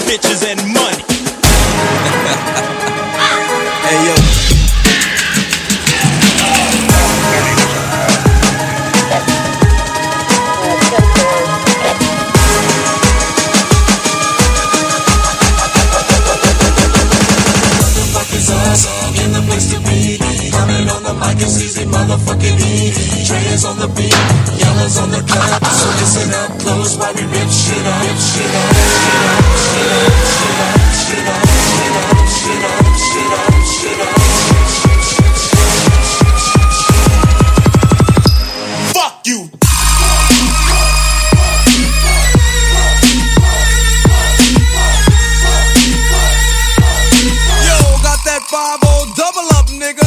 bitches and money. Hey yo. In the place to be, coming on the mic is easy, motherfucking easy. Trey is on the beat, Yellow's on the cut. So listen up close while we rip shit up, shit up, shit up, shit up, shit up, shit up, shit up, shit up, shit up, shit up. Fuck you. That 5-0 double up, nigga.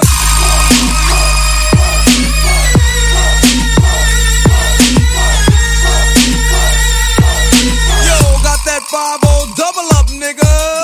Yo, got that 5-0 double up, nigga.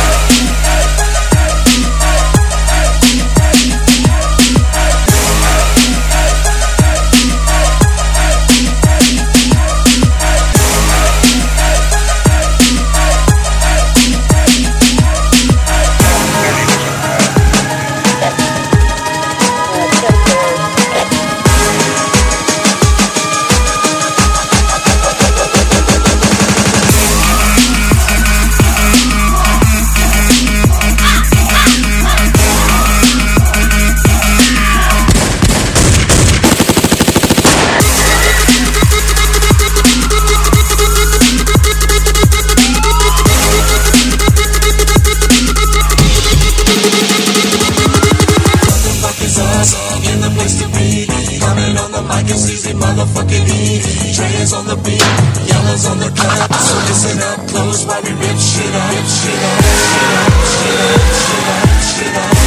In the place to be, coming on the mic is easy, motherfucking easy. Trey is on the beat, Yellow's on the cut. So listen up close while we rip shit up, shit up, shit up, shit up, shit up, shit up.